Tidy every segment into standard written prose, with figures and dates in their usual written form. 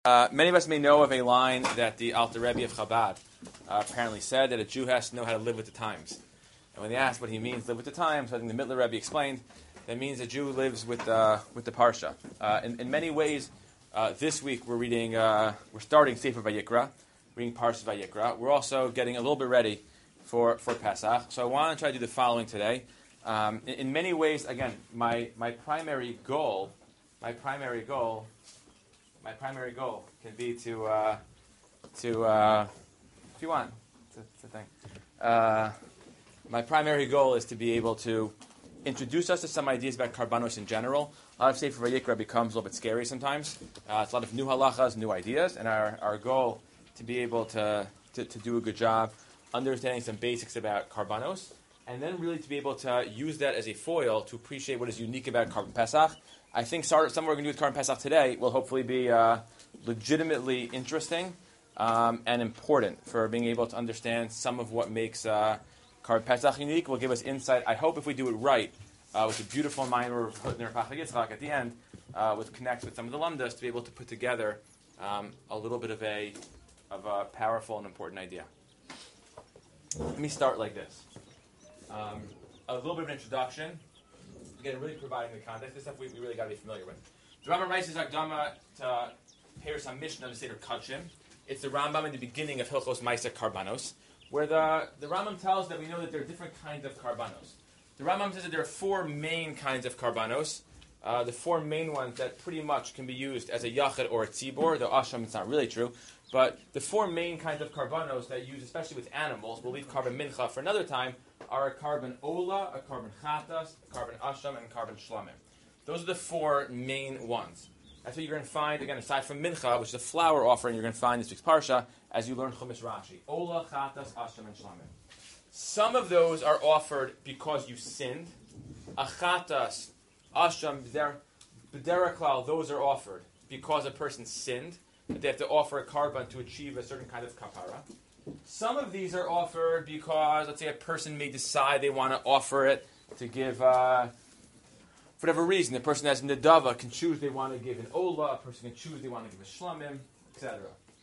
Many of us may know of a line that the Alter Rebbe of Chabad apparently said, that a Jew has to know how to live with the times. And when they asked what he means, live with the times, I think the Mittler Rebbe explained, that means a Jew lives with the Parsha. In many ways, this week we're starting Sefer Vayikra, reading Parshas Vayikra. We're also getting a little bit ready for Pesach. So I want to try to do the following today. In many ways, again, my primary goal can be to if you want, it's a thing. My primary goal is to be able to introduce us to some ideas about Karbanos in general. A lot of Sefer Vayikra becomes a little bit scary sometimes. It's a lot of new halachas, new ideas, and our goal to be able to do a good job understanding some basics about Karbanos, and then really to be able to use that as a foil to appreciate what is unique about Karban Pesach. I think something we're going to do with Karban Pesach today will hopefully be legitimately interesting and important for being able to understand some of what makes Karban Pesach unique. Will give us insight. I hope if we do it right, with a beautiful minor of Hutner Pachag Yitzchak at the end, with connects with some of the lamdas, to be able to put together a little bit of a powerful and important idea. Let me start like this. A little bit of an introduction. Again, really providing the context. This stuff we really got to be familiar with. The Rambam writes his Akdama to Peres HaMishnah to Seder Kachim. It's the Rambam in the beginning of Hilchos Ma'aser Karbanos, where the Rambam tells that we know that there are different kinds of Karbanos. The Rambam says that there are four main kinds of Karbanos. The four main ones that pretty much can be used as a Yachid or a Tzibor. The Asham, it's not really true. But the four main kinds of Karbanos that use, especially with animals, we'll leave Karban Mincha for another time, are a Karban Ola, a Karban Chatas, a Karban Asham, and a Karban Shlamim. Those are the four main ones. That's what you're going to find, again, aside from Mincha, which is a flower offering, you're going to find in this week's Parsha, as you learn Chumash Rashi. Ola, Chatas, Asham, and Shlamim. Some of those are offered because you sinned. A Chatas, Asham, B'derech Klal, those are offered because a person sinned, that they have to offer a karban to achieve a certain kind of kapara. Some of these are offered because, let's say, a person may decide they want to offer it to give, for whatever reason, the person has nedava, can choose they want to give an ola, a person can choose they want to give a shlamim, etc.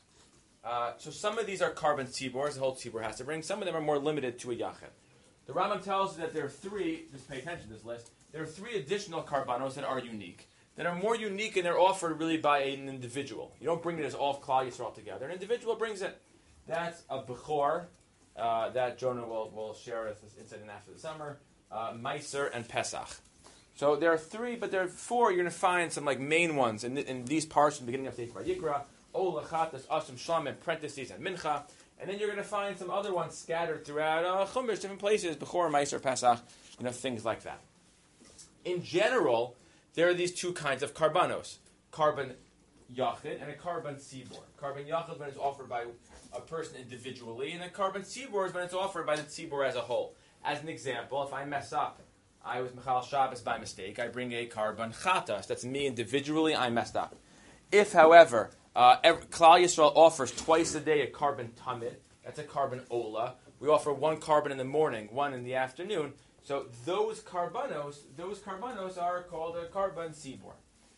So some of these are karban tzibors, the whole tzibor has to bring. Some of them are more limited to a yachid. The Rambam tells us that there are three, just pay attention to this list, there are three additional karbanos that are unique, that are more unique, and they're offered really by an individual. You don't bring it as all of Klal Yisrael together. An individual brings it. That's a Bechor, that Jonah will share with us incident after the summer, Meiser, and Pesach. So there are three, but there are four. You're going to find some like main ones in these parts in the beginning of Sefer Vayikra, Ola, Chatas, Asham, Shlamim, parentheses, and Mincha. And then you're going to find some other ones scattered throughout Chumash, different places, Bechor, Meiser, Pesach, things like that. In general, there are these two kinds of karbanos, karban yachid and a karban tzibor. Karban yachid when it's offered by a person individually, and a karban tzibor is when it's offered by the tzibor as a whole. As an example, if I mess up, I was Mechal Shabbos by mistake, I bring a karban chatas. That's me individually, I messed up. If, however, Klal Yisrael offers twice a day a karban tamid, that's a karban ola. We offer one karban in the morning, one in the afternoon. So those karbanos are called a karban tzibor.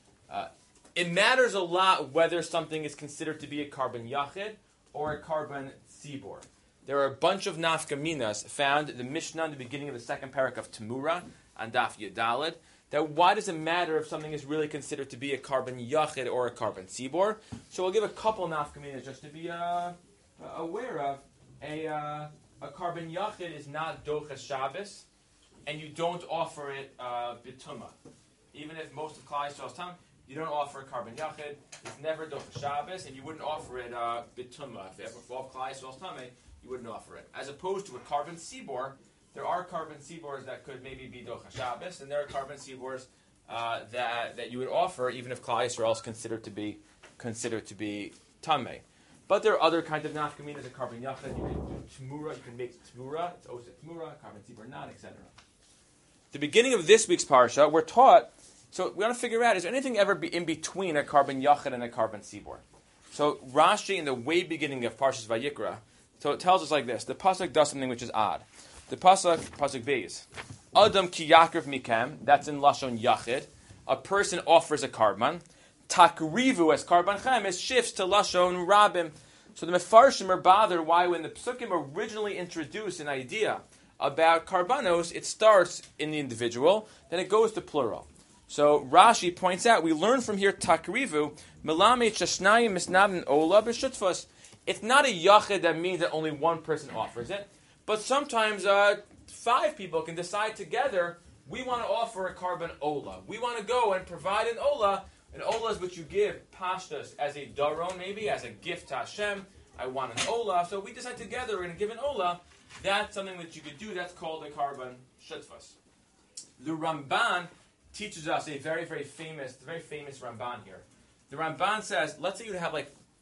It matters a lot whether something is considered to be a karban yachid or a karban tzibor. There are a bunch of nafkaminas found in the Mishnah in the beginning of the second parak of Temura on Daf Yudalid. That why does it matter if something is really considered to be a karban yachid or a karban tzibor? So we'll give a couple nafkaminas just to be aware of. A karban yachid is not dochas Shabbos, and you don't offer it bituma. Even if most of Klal Yisrael's time, you don't offer a karban yachid. It's never dochas Shabbos, and you wouldn't offer it bituma. If all of Klal Yisrael's time, you wouldn't offer it. As opposed to a karban tzibor, there are karban tzibors that could maybe be dochas Shabbos, and there are karban tzibors that you would offer even if Klal Yisrael is considered to be tamei. But there are other kinds of nafkaminas, a karban yachid. You can do tmura. You can make tmura. It's also tmura, karban tzibor not, etc. The beginning of this week's parsha, we're taught. So we want to figure out: is there anything ever in between a karban yachid and a karban tzibor? So Rashi, in the way beginning of Parshas Vayikra, so it tells us like this: the pasuk does something which is odd. The pasuk Beis, Adam ki yakrav mikem. That's in lashon yachid. A person offers a karban. takrivu as karban chametz shifts to lashon rabim. So the mefarshim are bothered why when the psukim originally introduce an idea about karbanos, it starts in the individual, then it goes to plural. So Rashi points out, we learn from here takrivu melamed shashnayim misnabin ola b'shutfos. It's not a yachid that means that only one person offers it, but sometimes 5 people can decide together, we want to offer a karban ola. We want to go and provide an ola. An ola is what you give pashtas as a daron, maybe as a gift to Hashem. I want an ola, so we decide together we're going to give an ola. That's something that you could do. That's called a karban shutfas. The Ramban teaches us a very famous Ramban here. The Ramban says, let's say you have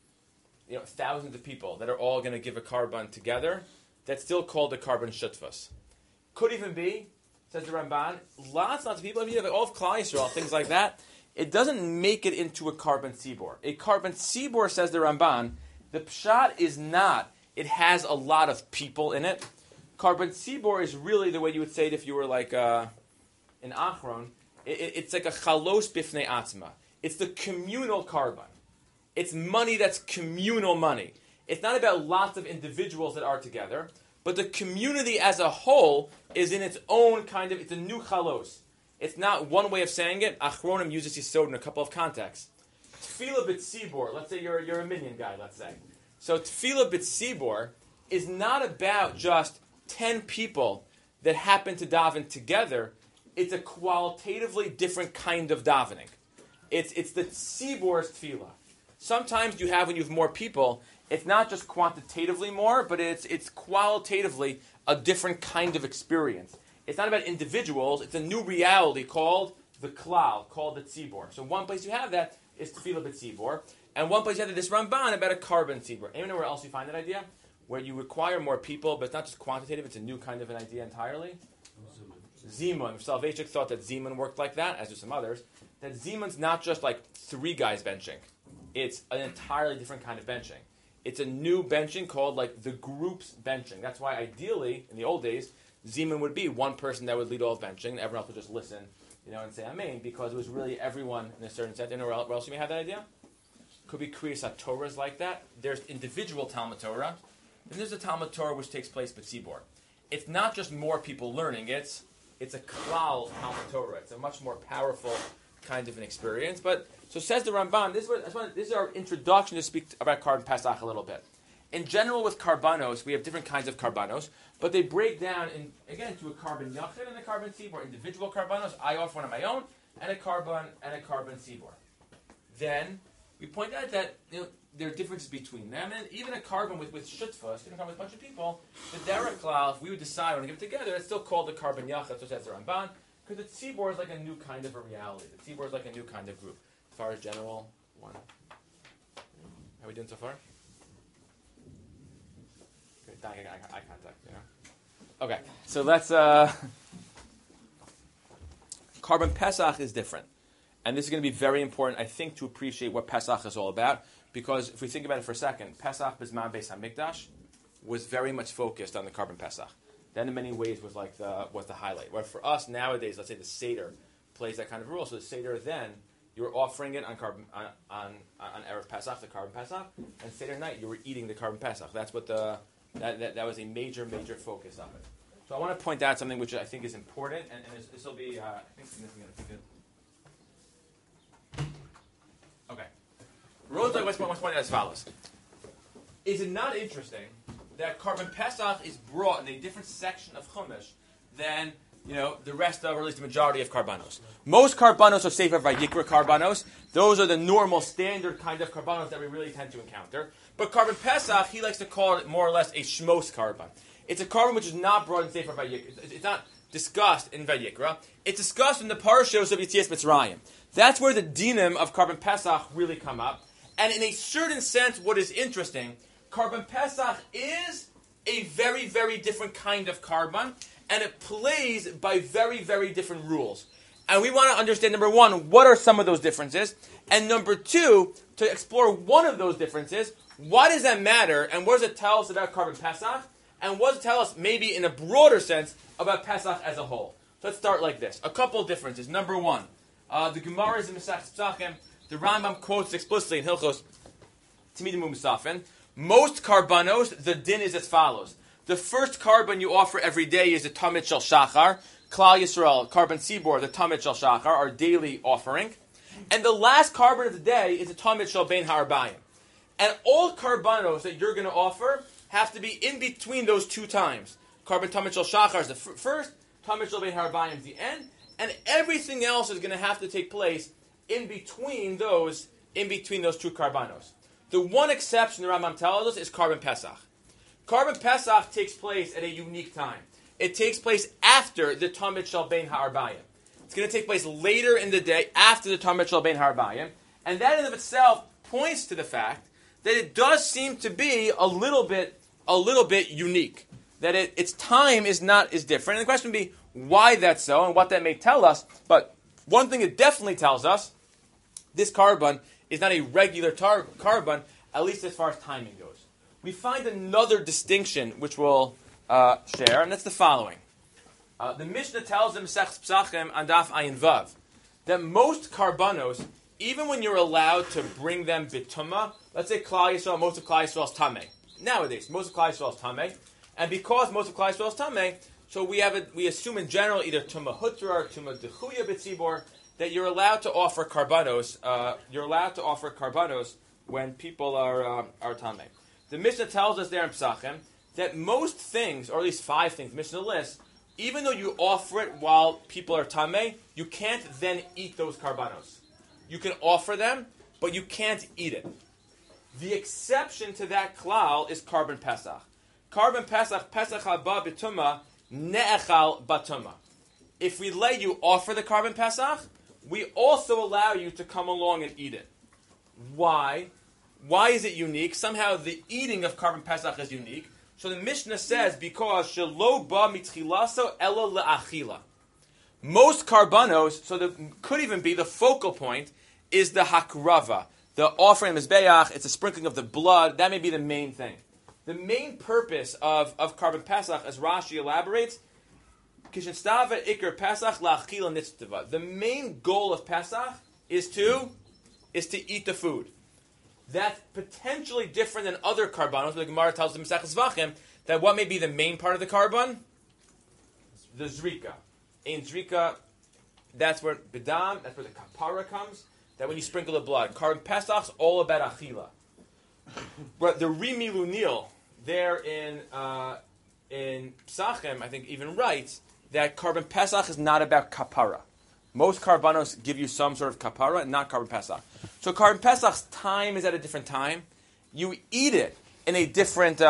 thousands of people that are all going to give a karban together. That's still called a karban shutfas. Could even be, says the Ramban, lots of people. If you have all of Klal Yisrael, things like that, it doesn't make it into a karban tzibor. A karban tzibor, says the Ramban, the pshat is not. It has a lot of people in it. Karban tzibor is really the way you would say it if you were like an achron. It's like a chalos bifnei atzma. It's the communal karban. It's money that's communal money. It's not about lots of individuals that are together, but the community as a whole is in its own kind of, it's a new chalos. It's not one way of saying it. Achronim uses yisod in a couple of contexts. Tefillah b'tzibor, let's say you're a minion guy, let's say. So tefillah b'tzibor is not about just 10 people that happen to daven together. It's a qualitatively different kind of davening. It's the tzibor's tefillah. Sometimes you have, when you have more people, it's not just quantitatively more, but it's qualitatively a different kind of experience. It's not about individuals. It's a new reality called the klal, called the tzibor. So one place you have that is tefillah b'tzibor, and one place you have this Ramban about a karban tzibor. Anyone know where else you find that idea? Where you require more people, but it's not just quantitative, it's a new kind of an idea entirely? Zimun. Soloveitchik thought that Zimun worked like that, as do some others. That Zimun's not just like 3 guys benching. It's an entirely different kind of benching. It's a new benching called like the group's benching. That's why ideally, in the old days, Zimun would be one person that would lead all of benching, and everyone else would just listen, and say Amen, because it was really everyone in a certain sense. And where else you may have that idea? Could be Kriyas HaTorahs like that. There's individual Talmud Torah, and there's a Talmud Torah which takes place b'tzibor. It's not just more people learning, it's a klal Talmud Torah. It's a much more powerful kind of an experience. But, so says the Ramban, this is our introduction to speak about Karban Pesach a little bit. In general, with karbanos, we have different kinds of karbanos, but they break down, to a karban yachid and a karban tzibor. Individual karbanos, I offer one of my own, and a karban tzibor. Then, we point out that there are differences between them, and even a karban with shutfas, a karban with a bunch of people, the derech klal, if we would decide on to give it together, it's still called the karban yachid, so says the Ramban, because the tzibor is like a new kind of a reality. The tzibor is like a new kind of group. As far as general one. How are we doing so far? Eye contact, Okay, so let's... Karban Pesach is different. And this is going to be very important, I think, to appreciate what Pesach is all about. Because if we think about it for a second, Pesach B'zman Beis HaMikdash was very much focused on the Karban Pesach. That in many ways was the highlight. Where for us nowadays, let's say the Seder plays that kind of role. So the Seder then, you were offering it on Erev Pesach, the Karban Pesach. And Seder night, you were eating the Karban Pesach. That's what that was a major focus of it. So I want to point out something which I think is important, and this will be, I think, significant. Okay. Rosberg wants to point out as follows. Is it not interesting that Karban Pesach is brought in a different section of Chumash than, the rest of, or at least the majority of Karbanos? Most Karbanos are Sefer Vayikra Karbanos. Those are the normal, standard kind of Karbanos that we really tend to encounter. But Karban Pesach, he likes to call it more or less a Shmos Karban. It's a Karban which is not brought in Sefer Vayikra. It's not discussed in Vayikra. It's discussed in the Parashos of Yetzias Mitzrayim. That's where the dinim of Karban Pesach really come up. And in a certain sense, what is interesting, Karban Pesach is a very different kind of Karban, and it plays by very different rules. And we want to understand, number one, what are some of those differences? And number two, to explore one of those differences, why does that matter? And what does it tell us about Karban Pesach? And what does it tell us, maybe in a broader sense, about Pesach as a whole? So let's start like this. A couple of differences. Number one, the Gemara is in Masechtas Pesachim. The Rambam quotes explicitly in Hilchos Timidim U'Musafin. Most karbanos, the din is as follows. The first carbon you offer every day is a Tamid Shel Shachar. Klal Yisrael, carbon Sibor, the Tamid Shel Shachar, our daily offering. And the last carbon of the day is a Tamid Shel Bein Ha'arbayim. And all karbanos that you're going to offer have to be in between those two times. Carbon Tamid Shel Shachar is the first, Tamid Shel Bein Ha'arbayim is the end, and everything else is going to have to take place in between those two karbanos. The one exception the Rambam tells us is Carbon Pesach. Carbon Pesach takes place at a unique time. It takes place after the Tamid Shel Bein Ha'arbayim. It's going to take place later in the day after the Tamid Shel Bein Ha'arbayim, and that in of itself points to the fact that it does seem to be a little bit unique. That its time is different. And the question would be why that's so and what that may tell us. But one thing it definitely tells us, this carbon is not a regular carbon, at least as far as timing goes. We find another distinction which we'll share, and that's the following. The Mishnah tells in Masechtas Pesachim on Daf Ayin Vav that most karbanos, even when you're allowed to bring them bitumah, let's say Klal Yisrael, most of Klal Yisrael is tameh. Nowadays, most of Klal Yisrael is tameh, and because most of Klal Yisrael is tameh, so we assume in general either tumah hutra or tumah dechuya b'tzibor that you're allowed to offer karbanos. You're allowed to offer karbanos when people are tameh. The Mishnah tells us there in Pesachim that most things, or at least 5 things, Mishnah lists, even though you offer it while people are tameh, you can't then eat those karbanos. You can offer them, but you can't eat it. The exception to that klal is Carbon Pesach. Carbon Pesach, Pesach haba b'tumah, ne'echal batumah. If we let you offer the Carbon Pesach, we also allow you to come along and eat it. Why? Why is it unique? Somehow the eating of Carbon Pesach is unique. So the Mishnah says, because shelo ba mitchilaso ela le'achila. Most karbanos, so could even be the focal point, is the hakrava, the offering of mizbeach. It's a sprinkling of the blood. That may be the main thing. The main purpose of Carbon Pesach, as Rashi elaborates, kishenstava ikar Pesach la'achila nitztava. The main goal of Pesach is to eat the food. That's potentially different than other karbanos. The Gemara tells the Masechtas Zvachim that what may be the main part of the carbon? The zrika. In zrika, that's where bidam, that's where the kapara comes. That when you sprinkle the blood. Carbon Pesach's all about achila. But the Rimi Lunil there in Pesachim, I think, even writes that Carbon Pesach is not about kapara. Most karbanos give you some sort of kapara, not Carbon Pesach. So Carbon Pesach's time is at a different time. You eat it in a different.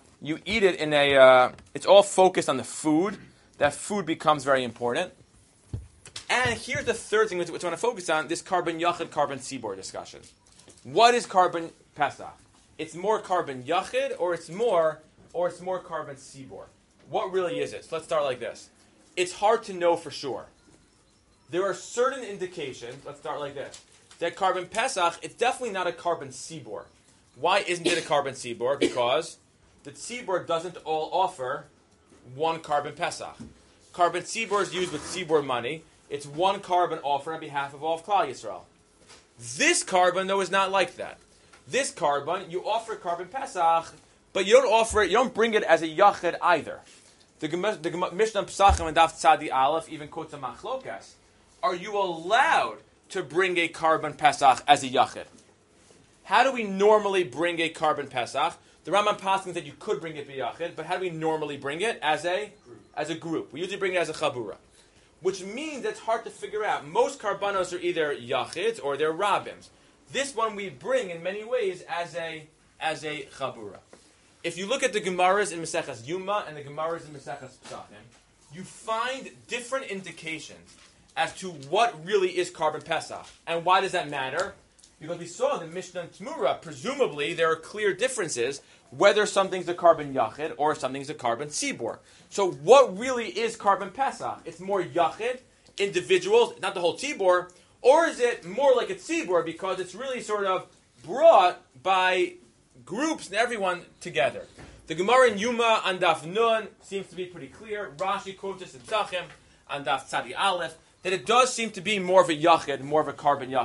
It's all focused on the food. That food becomes very important. And here's the third thing which I want to focus on: this carbon yachid, carbon sibor discussion. What is Carbon Pesach? It's more carbon yachid, or it's more carbon sibor. What really is it? So let's start like this. It's hard to know for sure. There are certain indications, let's start like this, that Carbon Pesach, it's definitely not a carbon sibor. Why isn't it a carbon sibor? Because the sibor doesn't all offer one Carbon Pesach. Carbon sibor is used with sibor money. It's one carbon offer on behalf of all of Klal Yisrael. This carbon, though, is not like that. This carbon, you offer Carbon Pesach, but you don't offer it, you don't bring it as a yachid either. The Mishnah Pesachim and Daf Tzadi Aleph even quotes a machlokas. Are you allowed to bring a Carbon Pesach as a yachid? How do we normally bring a Carbon Pesach? The Rambam passes that you could bring it b'yachid, but how do we normally bring it? As a group. We usually bring it as a chabura. Which means it's hard to figure out. Most karbanos are either yachids or they're rabims. This one we bring in many ways as a chabura. If you look at the Gemaras in Maseches Yuma and the Gemaras in Maseches Pesachim, you find different indications as to what really is Carbon Pesach. And why does that matter? Because we saw in the Mishnah and Tmura, presumably there are clear differences whether something's a carbon yachid or something's a carbon sibor. So what really is Carbon Pesach? It's more yachid, individuals, not the whole tibor, or is it more like a tibor because it's really sort of brought by groups and everyone together? The Gemara in Yuma and Daf Nun seems to be pretty clear. Rashi quotes this in Pesachim and Daf Tzadi Aleph that it does seem to be more of a yachid, more of a carbon yachid.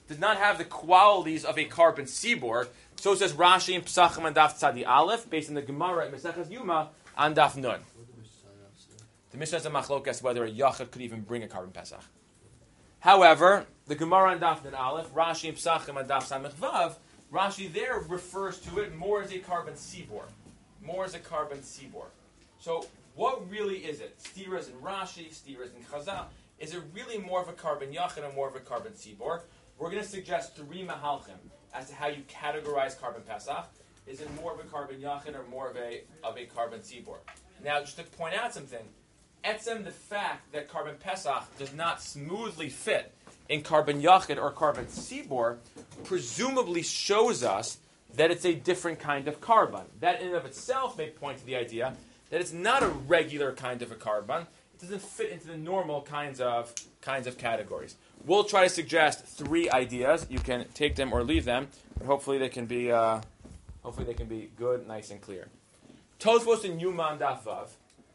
does not have the qualities of a carbon tzibor. So says Rashi in Pesachim and Daf Tzadi Aleph, based on the Gemara at Maseches Yuma on Daf Nun. The Mishnah has a machlokas whether a yachid could even bring a carbon pesach. However, the Gemara on Daf Nun Aleph, Rashi in Pesachim and Daf Samech Vav, Rashi there refers to it more as a carbon tzibor. More as a carbon tzibor. So what really is it? Stiras in Rashi, stiras in Chazal. Is it really more of a carbon yachid or more of a carbon tzibor? We're going to suggest 3 mahalchim as to how you categorize carbon pesach. Is it more of a carbon yachid or more of a carbon tzibor? Now, just to point out something, etzem the fact that carbon pesach does not smoothly fit in carbon yachid or carbon tzibor presumably shows us that it's a different kind of carbon. That in and of itself may point to the idea that it's not a regular kind of a carbon. It doesn't fit into the normal kinds of categories. We'll try to suggest 3 ideas. You can take them or leave them, but hopefully they can be good, nice, and clear. Tosfos and Yuma Daf Vav.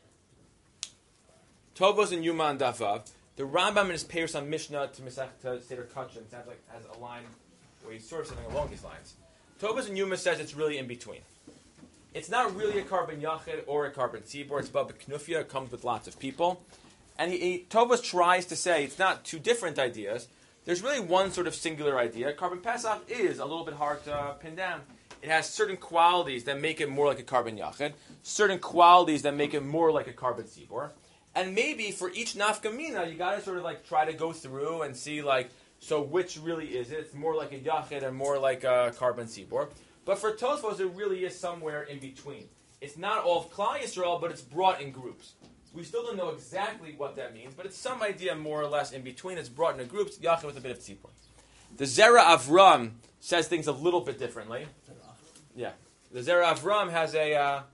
Tosfos and Yuma Daf Vav. The Rambam in his Peiros on Mishnah to Seder Kachin sounds like has a line where he's sort of something along these lines. Tosfos and Yuma says it's really in between. It's not really a carbon yachid or a carbon tzibor. It's Baba Knufia. It comes with lots of people. And Tosfos tries to say it's not 2 different ideas. There's really one sort of singular idea. Carbon pesach is a little bit hard to pin down. It has certain qualities that make it more like a carbon yachid, certain qualities that make it more like a carbon tzibor. And maybe for each nafka mina, you got to sort of like try to go through and see like, so which really is it? It's more like a yachid or more like a carbon tzibor. But for Tosfos, it really is somewhere in between. It's not all of Klal Yisrael, but it's brought in groups. We still don't know exactly what that means, but it's some idea more or less in between. It's brought into groups, yachid with a bit of tzibor. The Zera Avram says things a little bit differently. Yeah. The Zera Avram has a...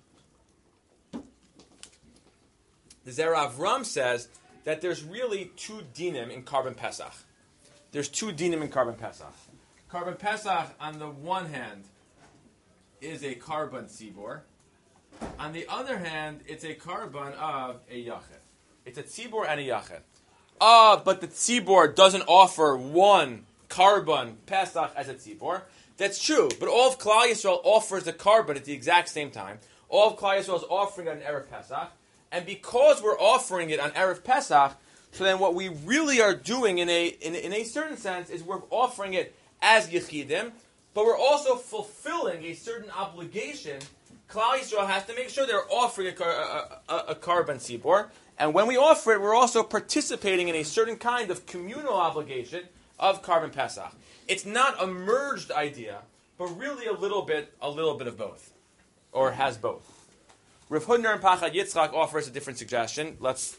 The Zera Avram says that there's really 2 dinim in carbon pesach. There's 2 dinim in carbon pesach. Carbon pesach, on the one hand, is a carbon tzibor. On the other hand, it's a carbon of a yachid. It's a tzibor and a yachid. But the tzibor doesn't offer one carbon pesach as a tzibor. That's true, but all of Klal Yisrael offers a carbon at the exact same time. All of Klal Yisrael is offering it on Erev Pesach, and because we're offering it on Erev Pesach, so then what we really are doing in a certain sense is we're offering it as Yechidim, but we're also fulfilling a certain obligation. Klal Yisrael has to make sure they're offering a carbon tzibor, and when we offer it, we're also participating in a certain kind of communal obligation of carbon pesach. It's not a merged idea, but really a little bit of both, or has both. Rav Hudner and Pachad Yitzchak offers a different suggestion.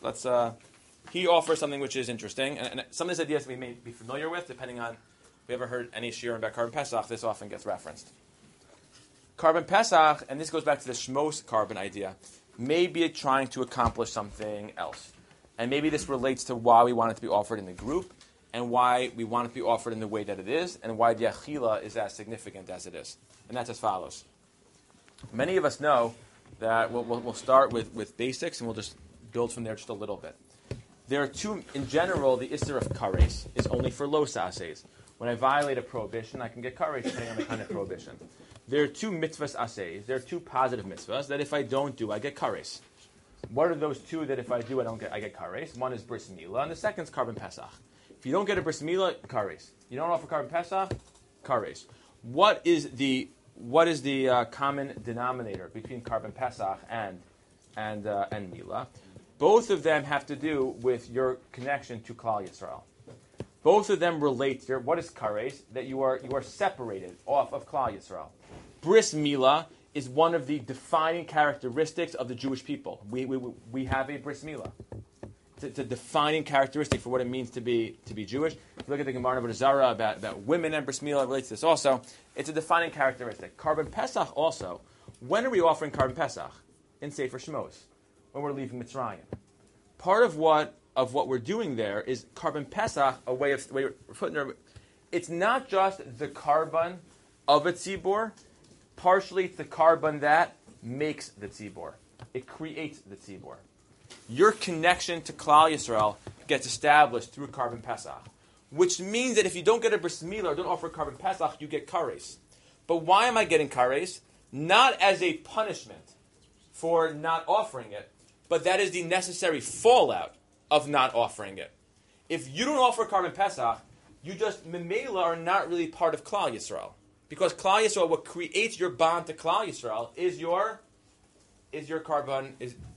He offers something which is interesting, and some of these ideas we may be familiar with, depending on if we ever heard any shiur about carbon pesach. This often gets referenced. Carbon pesach, and this goes back to the Shmos carbon idea, may be trying to accomplish something else, and maybe this relates to why we want it to be offered in the group, and why we want it to be offered in the way that it is, and why the achila is as significant as it is. And that's as follows. Many of us know that we'll start with basics, and we'll just build from there just a little bit. There are 2, in general, the Isser of kares is only for lo sa'ases. When I violate a prohibition, I can get kares depending on the kind of prohibition. There are 2 mitzvahs ases. There are 2 positive mitzvahs that if I don't do, I get kares. What are those 2 that if I do, I get kares? One is bris milah, and the second is carbon pesach. If you don't get a bris milah, kares. You don't offer carbon pesach, kares. What is the common denominator between carbon pesach and milah? Both of them have to do with your connection to Klal Yisrael. Both of them relate here. What is kares? That you are separated off of Klal Yisrael. Bris milah is one of the defining characteristics of the Jewish people. We have a bris milah. It's a defining characteristic for what it means to be Jewish. If you look at the Gemara Avodah Zarah about women and bris milah, it relates to this also. It's a defining characteristic. Carbon pesach also. When are we offering carbon pesach? In Sefer Shmos, when we're leaving Mitzrayim. Part of what we're doing there is carbon pesach, a way of putting it. It's not just the carbon of a tzibor. Partially, it's the carbon that makes the tzibor. It creates the tzibor. Your connection to Klal Yisrael gets established through carbon pesach. which means that if you don't get a bris milah or don't offer a carbon pesach, you get kares. But why am I getting kares? Not as a punishment for not offering it, but that is the necessary fallout of not offering it. If you don't offer carbon pesach, you just memela are not really part of Klal Yisrael, because Klal Yisrael, what creates your bond to Klal Yisrael, is your carbon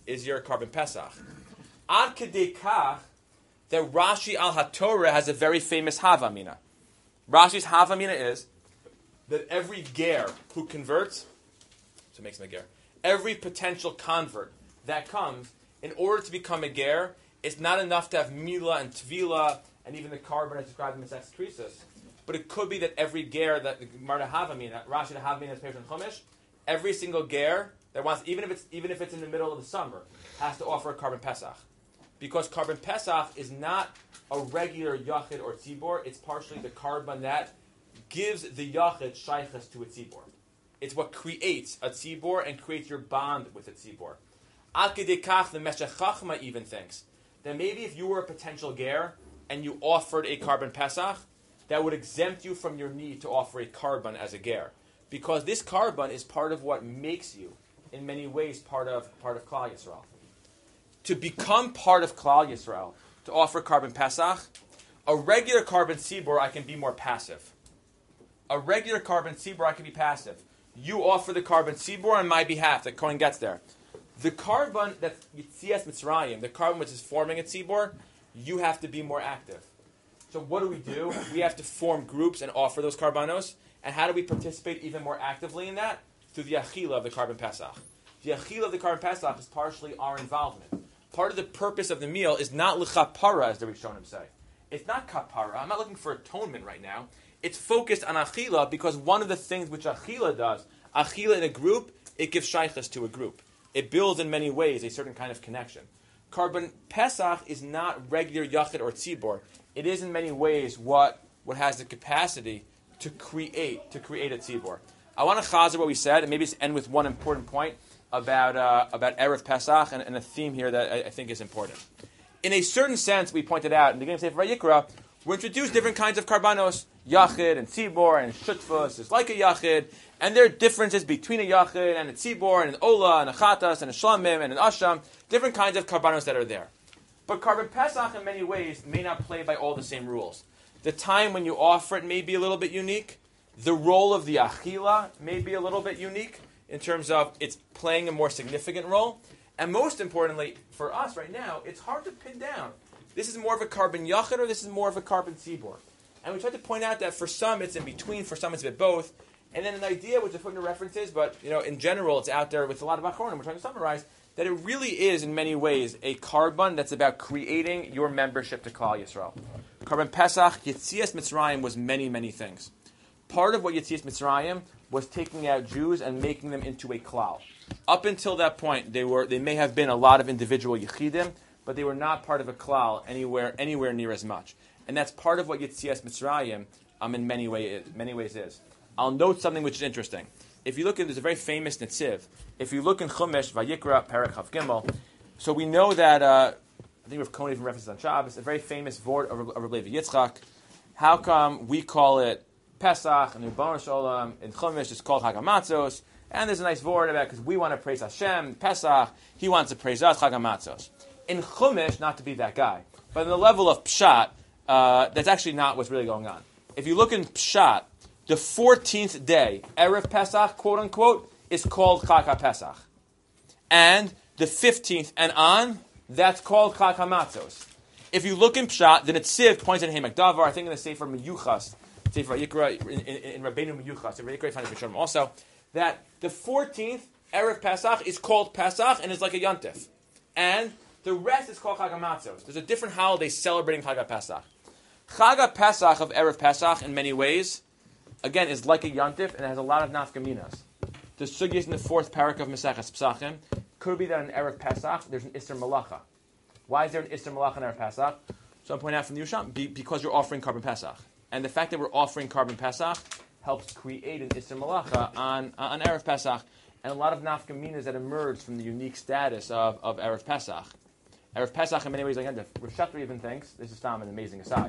pesach. Ad kedei kach that Rashi al HaTorah has a very famous havamina. Rashi's havamina is that every ger who converts, so it makes him a ger, every potential convert that comes, in order to become a ger, it's not enough to have mila and tvila and even the carbon as described in Masechtas Krisos. But it could be that every ger that the Gemara havamina, Rashi the havamina is peirush in Chumash, every single ger that wants, even if it's in the middle of the summer, has to offer a carbon pesach, because carbon pesach is not a regular yachid or tzibor. It's partially the carbon that gives the yachid shaychus to a tzibor. It's what creates a tzibor and creates your bond with a tzibor. Ad kedei kach, the Meshech Chachma even thinks that maybe if you were a potential ger and you offered a carbon pesach, that would exempt you from your need to offer a carbon as a ger, because this carbon is part of what makes you, in many ways, part of Klal Yisrael. To become part of Klal Yisrael, to offer carbon pesach, a regular carbon tzibor, I can be more passive. A regular carbon tzibor, I can be passive. You offer the carbon tzibor on my behalf. The Kohen gets there. The carbon that's Yitzias Mitzrayim, the carbon which is forming a tzibor, you have to be more active. So what do? We have to form groups and offer those karbanos. And how do we participate even more actively in that? Through the achila of the carbon pesach. The achila of the carbon pesach is partially our involvement. Part of the purpose of the meal is not l'chapara, as the Rishonim say. It's not kapara. I'm not looking for atonement right now. It's focused on achila, because one of the things which achila does, achila in a group, it gives shaychus to a group. It builds in many ways a certain kind of connection. Carbon pesach is not regular yachid or tzibor. It is in many ways what has the capacity to create a tzibor. I want to chazer what we said, and maybe just end with one important point about Erev Pesach and a theme here that I think is important. In a certain sense, we pointed out in the beginning of Sefer Vayikra, we introduced different kinds of karbanos, yachid and tzibor and shutfus is like a yachid, and there are differences between a yachid and a tzibor and an ola and a chatas and a shlamim and an asham, different kinds of karbanos that are there. But carbon pesach in many ways may not play by all the same rules. The time when you offer it may be a little bit unique. The role of the achila may be a little bit unique in terms of it's playing a more significant role. And most importantly, for us right now, it's hard to pin down. This is more of a carbon yachid or this is more of a carbon tzibor. And we tried to point out that for some it's in between, for some it's a bit both. And then an idea, which I put into references, but in general it's out there with a lot of achronim, we're trying to summarize, that it really is in many ways a carbon that's about creating your membership to Klal Yisrael. Carbon Pesach, Yetzias Mitzrayim was many, many things. Part of what Yetzias Mitzrayim was taking out Jews and making them into a klal. Up until that point, they may have been a lot of individual yechidim, but they were not part of a klal anywhere near as much. And that's part of what Yetzias Mitzrayim in many ways is. I'll note something which is interesting. If you look at, there's a very famous Netziv. If you look in Chumash, Vayikra, Perek Chav Gimel, so we know that, I think Rav Cohen even references on Shabbos, a very famous vort of Rav Levi Yitzchak. How come we call it Pesach, and in Bar Shalom, in Chumash it's called Chag HaMatzos, and there's a nice word about it because we want to praise Hashem, Pesach, he wants to praise us, Chag HaMatzos. In Chumash, not to be that guy, but on the level of Pshat, that's actually not what's really going on. If you look in Pshat, the 14th day, Erev Pesach, quote unquote, is called Chag HaPesach. And the 15th and on, that's called Chag HaMatzos. If you look in Pshat, the Netziv points at Hemek Davar, I think in the Sefer Meyuchas, Sefer Yikra, in Rabbeinu Meyuchas, Sefer Yikra, you find it also, that the 14th Erev Pesach is called Pesach and is like a Yontif. And the rest is called Chag HaMatzos. There's a different holiday celebrating Chag HaPesach. Chag HaPesach of Erev Pesach, in many ways, again, is like a Yontif and it has a lot of nafkaminas. The sugya in the 4th parak of Maseches Pesachim could be that in Erev Pesach there's an Isser Malacha. Why is there an Isser Malacha in Erev Pesach? So I'm pointing out from the Yusham, because you're offering carbon Pesach. And the fact that we're offering carbon Pesach helps create an Isser Malacha on Erev Pesach. And a lot of nafkaminas that emerge from the unique status of Erev Pesach. Erev Pesach in many ways, like Rav Shachar even thinks, this is an amazing aside,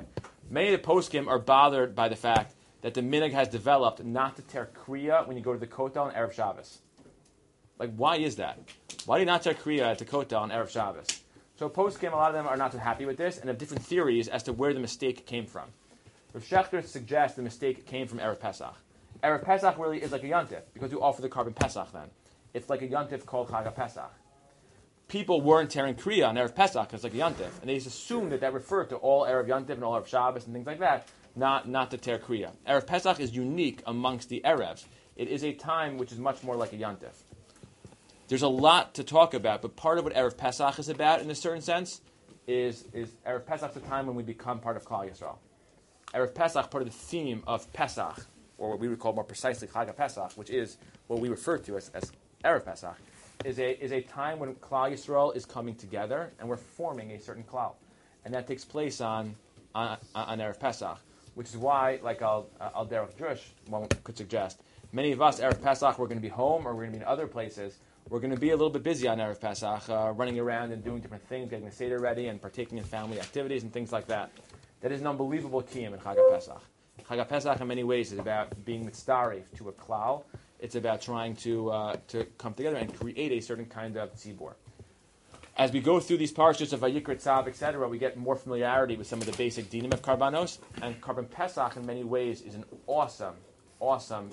Many of the poskim are bothered by the fact that the minhag has developed not to tear kriya when you go to the kotel on Erev Shabbos. Like, why is that? Why do you not tear kriya at the kotel on Erev Shabbos? So poskim, a lot of them are not too happy with this and have different theories as to where the mistake came from. Rav Shechter suggests the mistake came from Erev Pesach. Erev Pesach really is like a yontif because you offer the carbon Pesach then. It's like a yontif called Chag Pesach. People weren't tearing kriya on Erev Pesach because it's like a yontif, and they just assumed that referred to all Erev yontif and all Erev Shabbos and things like that, not to tear kriya. Erev Pesach is unique amongst the Erevs. It is a time which is much more like a yontif. There's a lot to talk about, but part of what Erev Pesach is about, in a certain sense, is Erev Pesach the time when we become part of Klal Yisrael. Erev Pesach, part of the theme of Pesach, or what we would call more precisely Chag Pesach, which is what we refer to as Erev Pesach, is a time when Klal Yisrael is coming together and we're forming a certain Klal, and that takes place on Erev Pesach, which is why, like Al Derech Drush, one could suggest, many of us Erev Pesach we're going to be home or we're going to be in other places. We're going to be a little bit busy on Erev Pesach, running around and doing different things, getting the Seder ready and partaking in family activities and things like that. That is an unbelievable kiyum in Chag Pesach. Chag Pesach, in many ways, is about being mitzdaref to a klal. It's about trying to come together and create a certain kind of tzibur. As we go through these parshas of Vayikra, Tzav, etc., we get more familiarity with some of the basic dinim of karbanos. And Karban Pesach, in many ways, is an awesome,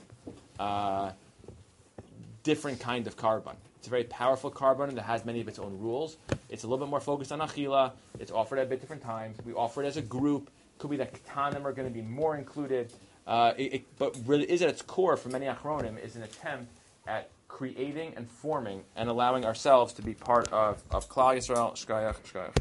different kind of karban. It's a very powerful karban that has many of its own rules. It's a little bit more focused on achila. It's offered at a bit different times. We offer it as a group. Could be that ketanim are going to be more included. But really is at its core, for many achronim, is an attempt at creating and forming and allowing ourselves to be part of Klal Yisrael. Shkayach.